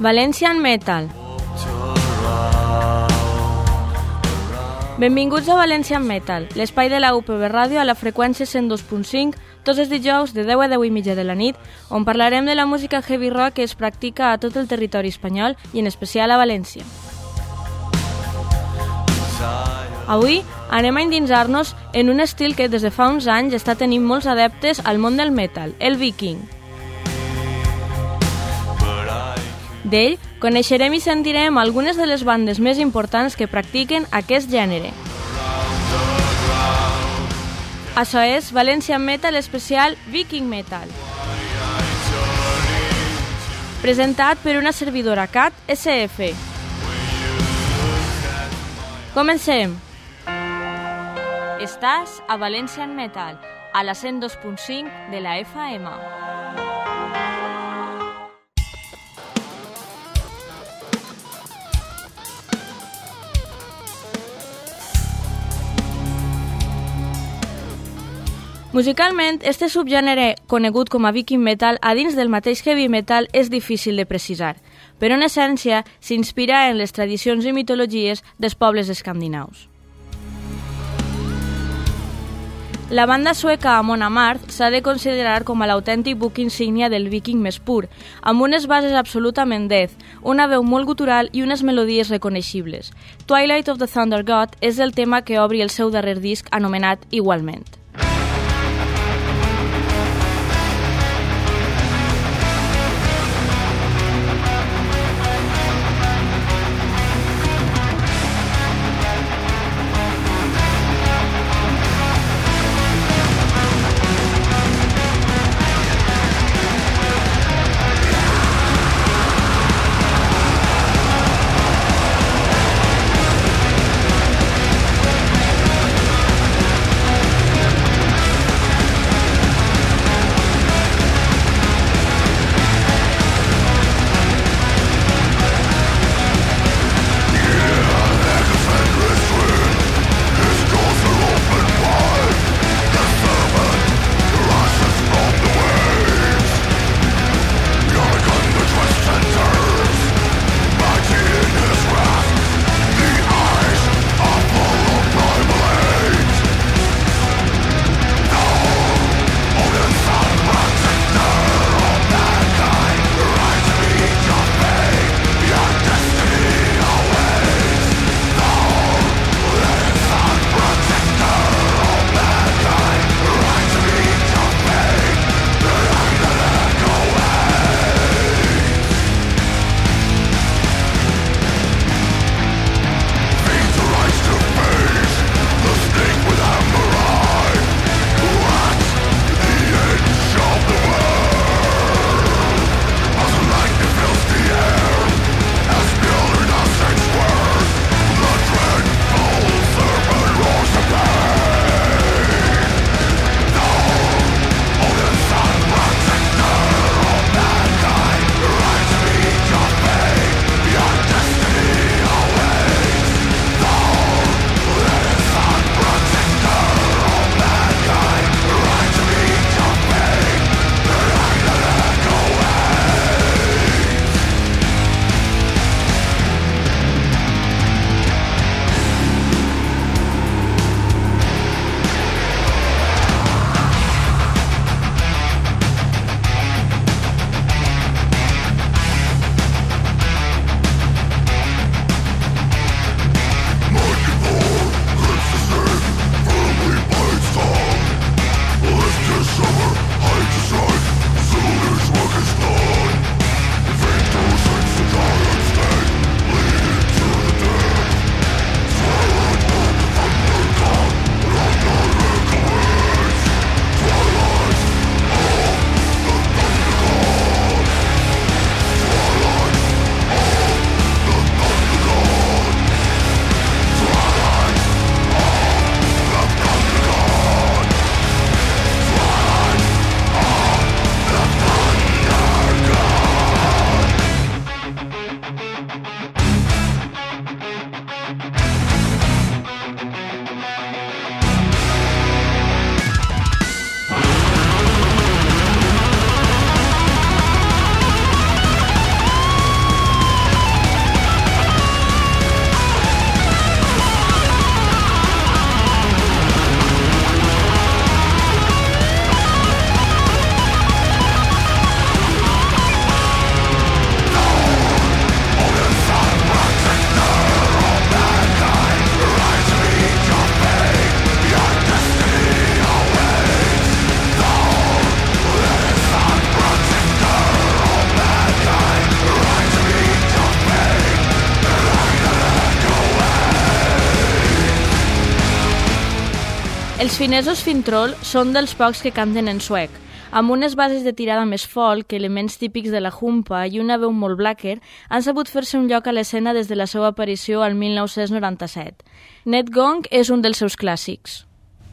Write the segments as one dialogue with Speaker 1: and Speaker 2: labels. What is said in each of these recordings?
Speaker 1: Valencian Metal. Benvinguts a Valencian Metal, l'espai de la UPB Ràdio a la freqüència 102.5, tots els dijous de 10 a 10 i mitja de la nit, on parlarem de la música heavy rock que es practica a tot el territori espanyol i en especial a València. Avui anem a endinsar-nos en un estil que des de fa uns anys està tenint molts adeptes al món del metal, el viking. D'ell coneixerem i sentirem algunes de les bandes més importants que practiquen aquest gènere. Això és Valencian Metal especial Viking Metal. Presentat per una servidora CAT SF. Comencem! Estàs a Valencian Metal, a la 102.5 de la FM. Musicalment, este subgènere, conegut com a Viking Metal, a dins del mateix heavy metal és difícil de precisar, però en essència s'inspira en les tradicions i mitologies dels pobles escandinaus. La banda sueca Amon Amarth s'ha de considerar com a l'autèntic buc insígnia del viking més pur, amb unes bases absolutament death, una veu molt gutural i unes melodies reconeixibles. Twilight of the Thunder God és el tema que obri el seu darrer disc anomenat igualment. Els finesos Fintroll són dels pocs que canten en suec. Amb unes bases de tirada més folk, elements típics de la humpa i una veu molt blacker, han sabut fer-se un lloc a l'escena des de la seva aparició al 1997. Ned Gong és un dels seus clàssics.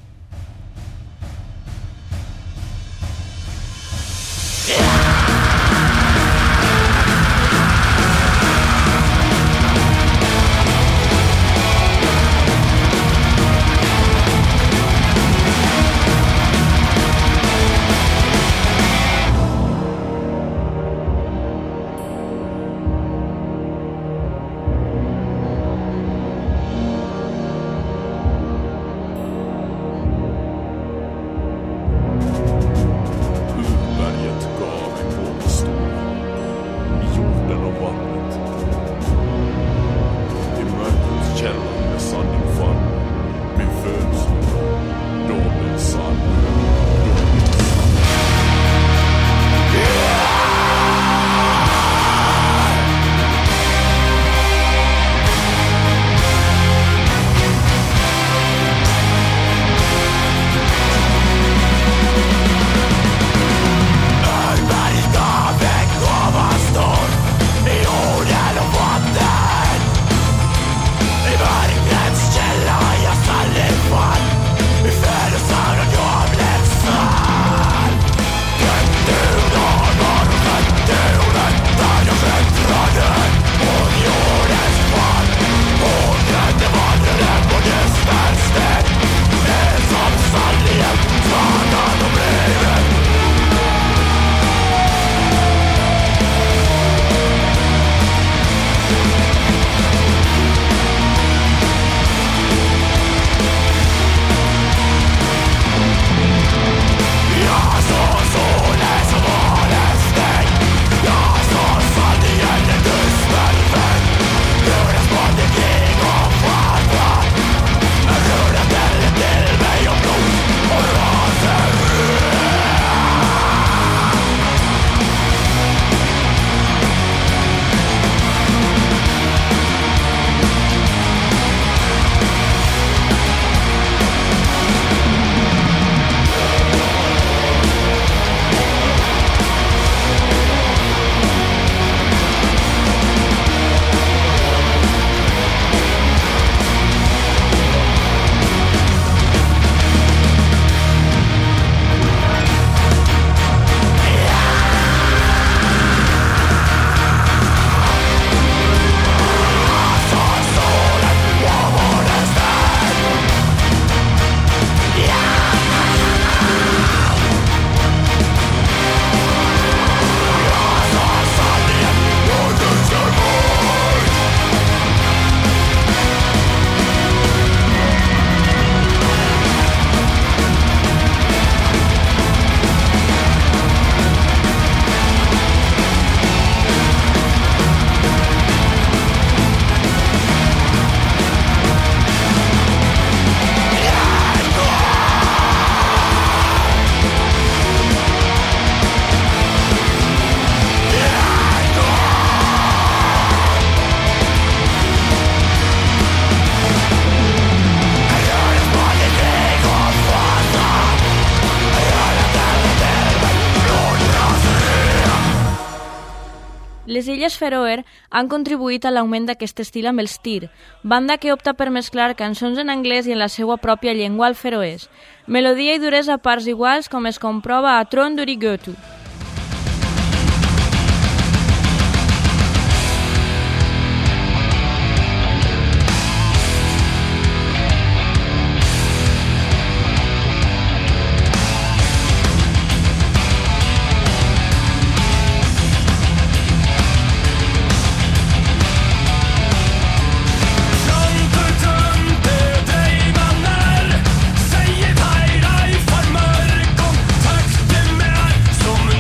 Speaker 1: Les Illes Fèroe han contribuït a l'augment d'aquest estil amb els Tyr, banda que opta per mesclar cançons en anglès i en la seva pròpia llengua al feroès. Melodia i duresa a parts iguals, com es comprova a Thronduri Götu.
Speaker 2: Som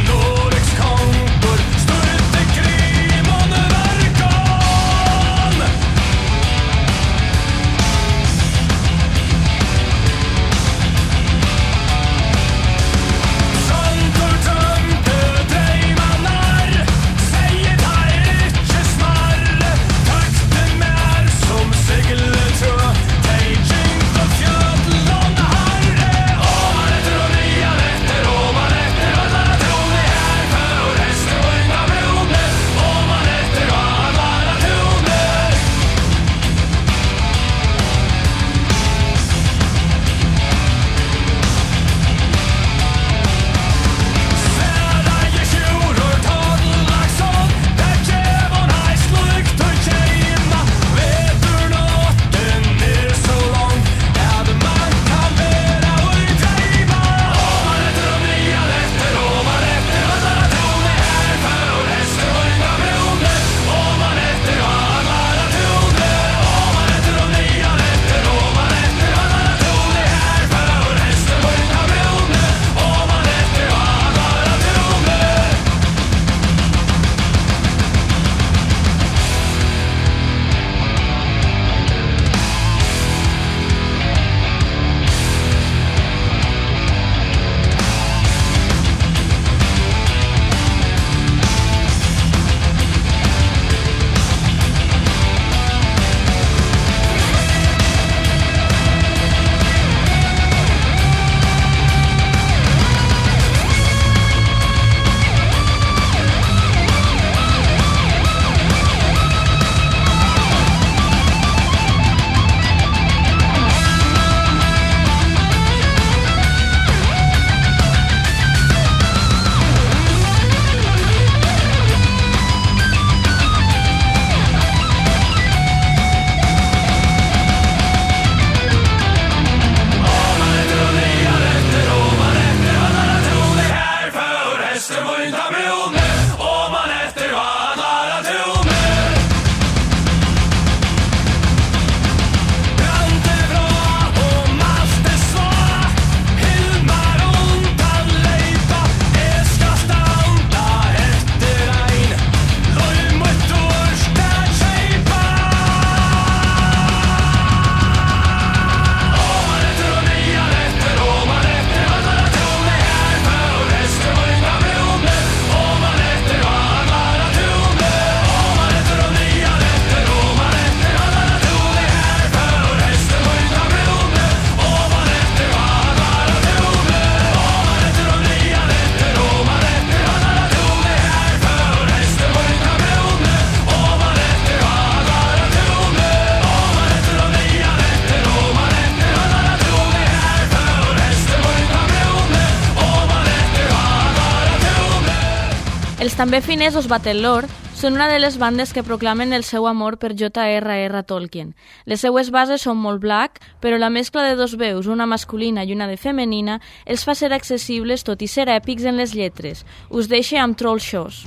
Speaker 1: Els també finesos Battlelore són una de les bandes que proclamen el seu amor per J.R.R. Tolkien. Les seues bases són molt black, però la mescla de dos veus, una masculina i una de femenina, els fa ser accessibles tot i ser èpics en les lletres. Us deixe amb Troll Shows.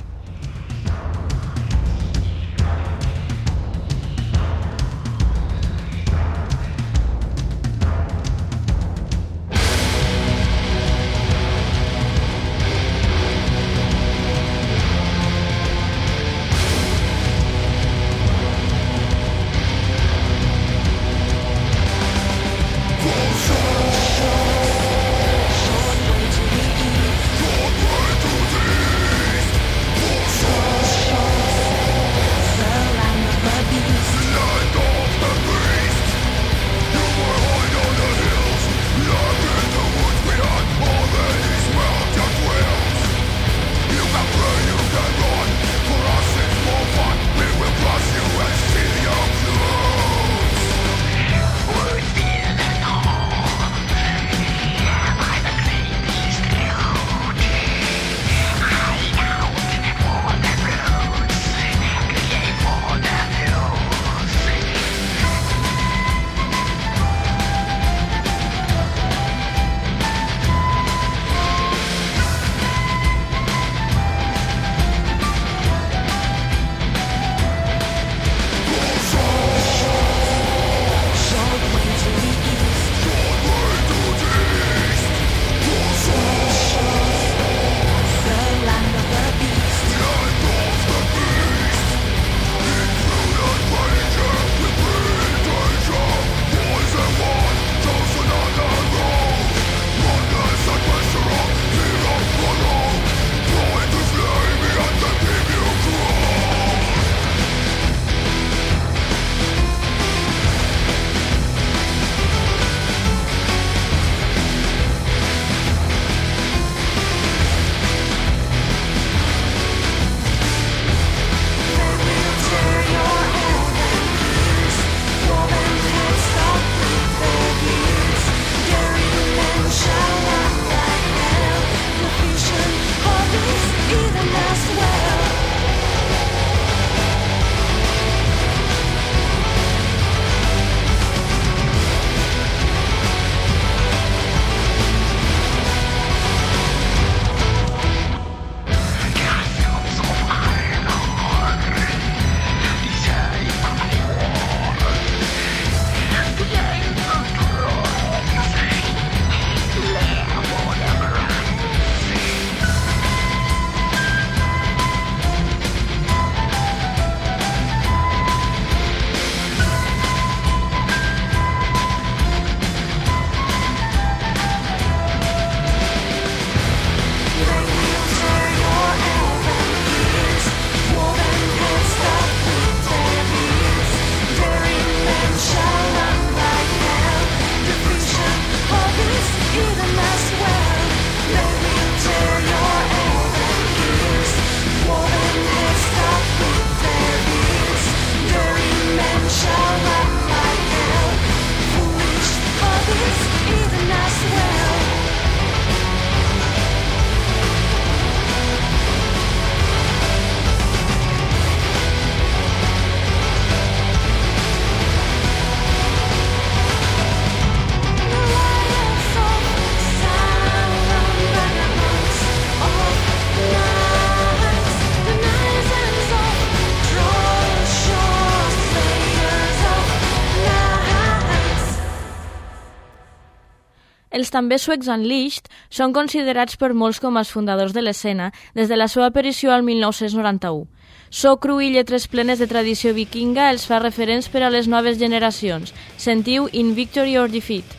Speaker 1: Els també suecs Unleashed són considerats per molts com els fundadors de l'escena des de la seva aparició al 1991. So cru i lletres plenes de tradició vikinga els fa referents per a les noves generacions. Sentiu In Victory or Defeat.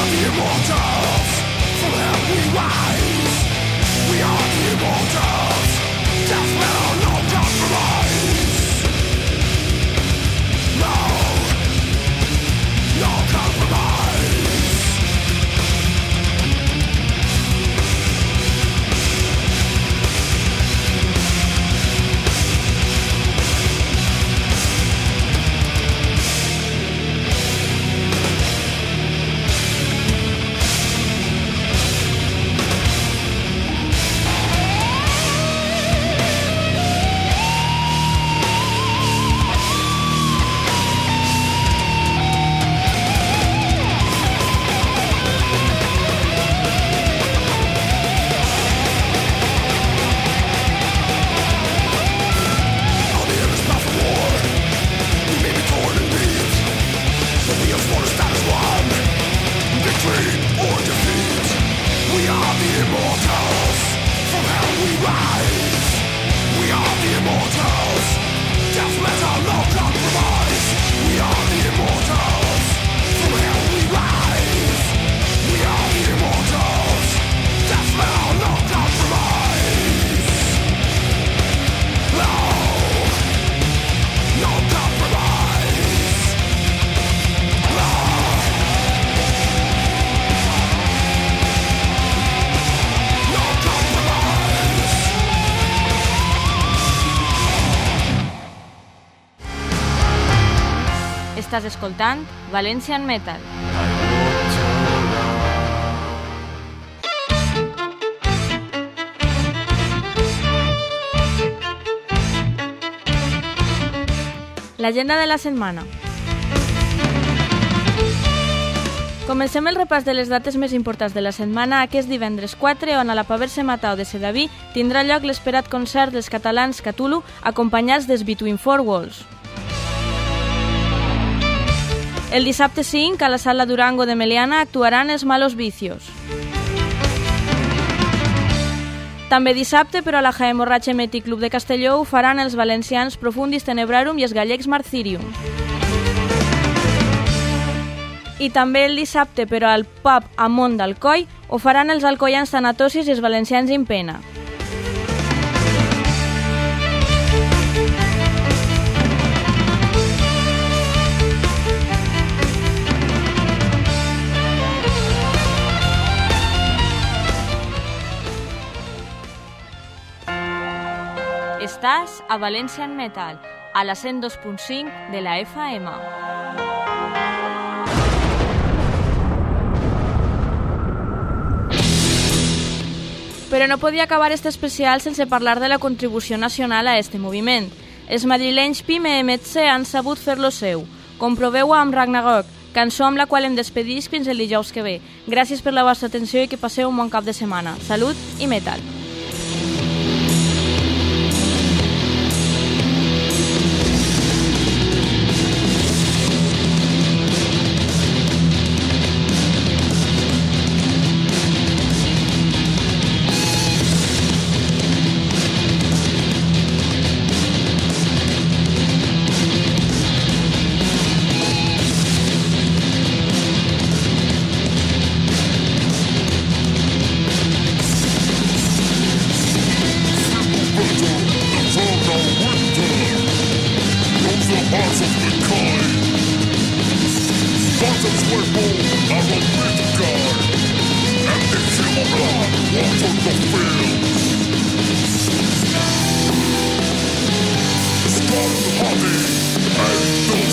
Speaker 1: Estàs escoltant Valencian Metal. L'agenda de la setmana. Comencem el repàs de les dates més importants de la setmana aquest divendres 4, on a la Paverse Matau de Sedaví tindrà lloc l'esperat concert dels catalans Cthulhu acompanyats dels Between Four Walls. El dissabte 5, a la Sala Durango de Meliana, actuaran els Malos Vicios. També dissabte, però a la Jaén Borratxa Meti Club de Castelló ho faran els valencians Profundis Tenebrarum i els gallecs Marcirium. I també el dissabte, però al pub Amont d'Alcoi, ho faran els alcoians Tanatosis i els valencians Impena. Estàs a Valencian Metal, a la 102.5 de la FM. Però no podia acabar este especial sense parlar de la contribució nacional a este moviment. Els madrilenys Pime Emetze han sabut fer-lo seu. Comproveu-ho amb Ragnarok, cançó amb la qual em despedisc fins el dijous que ve. Gràcies per la vostra atenció i que passeu un bon cap de setmana. Salut i metal!
Speaker 2: Hobby and